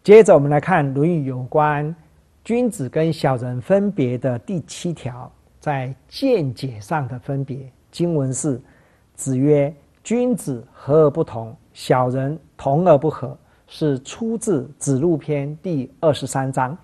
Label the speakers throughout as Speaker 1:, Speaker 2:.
Speaker 1: 接着我们来看《论语》有关君子跟小人分别的第7条，在见解上的分别。经文是：子曰：君子和而不同，小人同而不和。是出自《子路篇》第23章。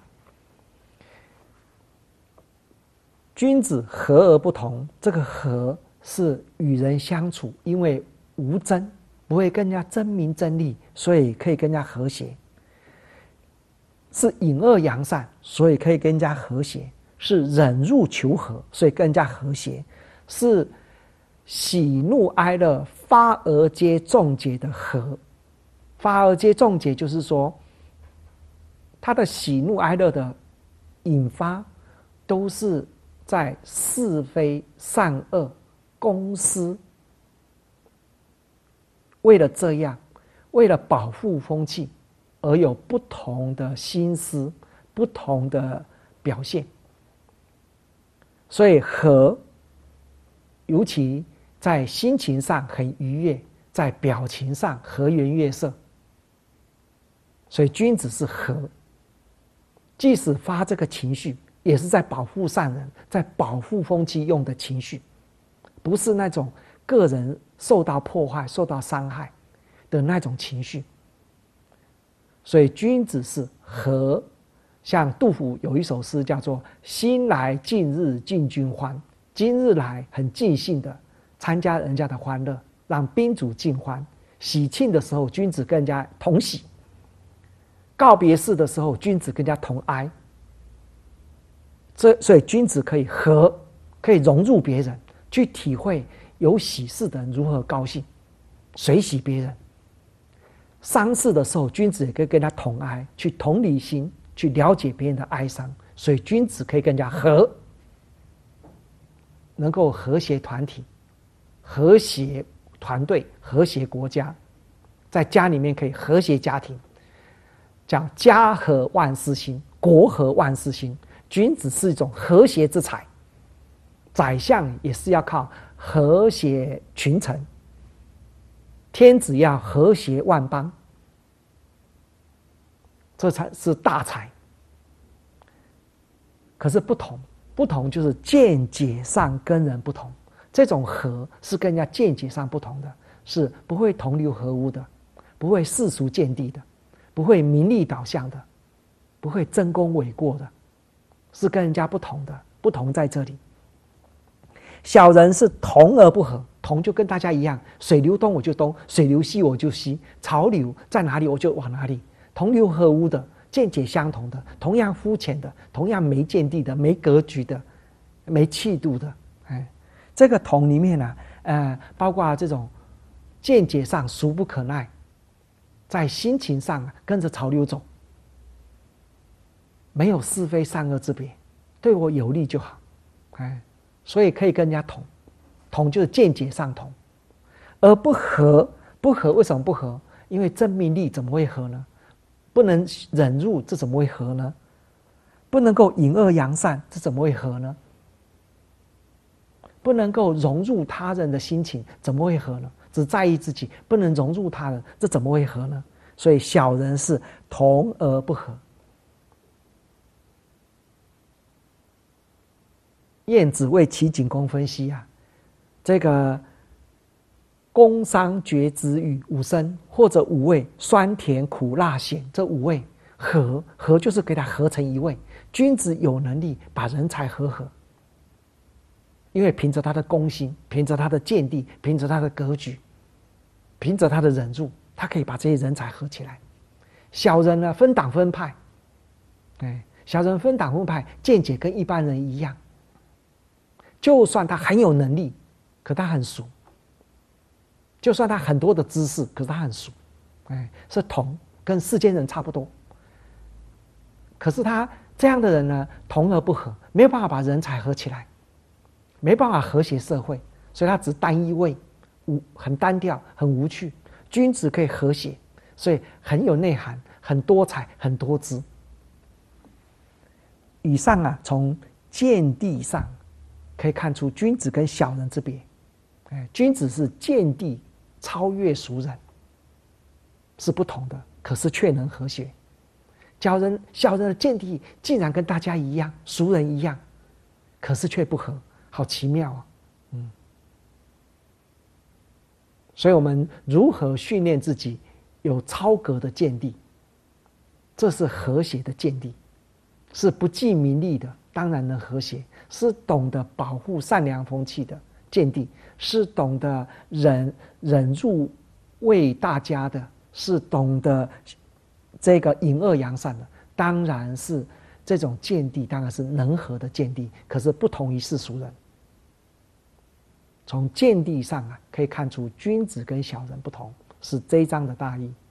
Speaker 1: 君子和而不同，这个和是与人相处，因为无争，不会跟人家争名争利，所以可以跟人家和谐。是隐恶扬善，所以可以跟人家和谐；是忍辱求和，所以跟人家和谐；是喜怒哀乐发而皆众解的和。发而皆众解就是说，他的喜怒哀乐的引发都是在是非善恶公私，为了这样，为了保护风气，而有不同的心思，不同的表现。所以和，尤其在心情上很愉悦，在表情上和颜悦色。所以君子是和，即使发这个情绪，也是在保护善人，在保护风气用的情绪，不是那种个人受到破坏、受到伤害的那种情绪。所以君子是和。像杜甫有一首诗叫做“新来尽日敬君欢”，今日来很尽兴的参加人家的欢乐，让宾主尽欢。喜庆的时候，君子跟人家同喜；告别式的时候，君子跟人家同哀。所以君子可以和，可以融入别人，去体会有喜事的人如何高兴，随喜别人。丧事的时候，君子也可以跟他同哀，去同理心，去了解别人的哀伤。所以君子可以跟人家和，能够和谐团体，和谐团队，和谐国家。在家里面可以和谐家庭，叫家和万事兴，国和万事兴。君子是一种和谐之才，宰相也是要靠和谐群臣，天子要和谐万邦，这才是大才。可是不同就是见解上跟人不同，这种和是跟人家见解上不同的，是不会同流合污的，不会世俗见地的，不会名利导向的，不会争功诿过的，是跟人家不同的。不同在这里。小人是同而不和，同就跟大家一样，水流东我就东，水流西我就西，潮流在哪里我就往哪里。同流合污的，见解相同的，同样肤浅的，同样没见地的，没格局的，没气度的。这个同里面呢，包括这种见解上俗不可耐，在心情上跟着潮流走，没有是非善恶之别，对我有利就好。所以可以跟人家同，同就是见解上同。而不和，不和为什么不和？因为争名利怎么会和呢？不能忍辱，这怎么会和呢？不能够隐恶扬善，这怎么会和呢？不能够融入他人的心情，怎么会和呢？只在意自己，不能融入他人，这怎么会和呢？所以小人是同而不和。晏子为齐景公分析这个工商角徵羽5声，或者5味，酸甜苦辣咸，这5味和就是给它合成一味。君子有能力把人才和，因为凭着他的公心，凭着他的见地，凭着他的格局，凭着他的忍辱，他可以把这些人才合起来。小人呢，分党分派，小人分党分派，见解跟一般人一样。就算他很有能力，可他很俗；就算他很多的知识，可是他很俗。是同，跟世间人差不多。可是他这样的人呢，同而不和，没有办法把人才合起来，没办法和谐社会，所以他只单一味，很单调，很无趣。君子可以和谐，所以很有内涵，很多彩，很多姿。以上从见地上可以看出君子跟小人之别。君子是见地超越俗人，是不同的，可是却能和谐。 小人的见地竟然跟大家一样，俗人一样，可是却不合，好奇妙啊！所以我们如何训练自己有超格的见地？这是和谐的见地，是不计名利的，当然能和谐；是懂得保护善良风气的见地，是懂得忍辱为大家的，是懂得这个隐恶扬善的，当然是这种见地，当然是能和的见地。可是不同于世俗人。从见地上可以看出君子跟小人不同，是这一章的大意。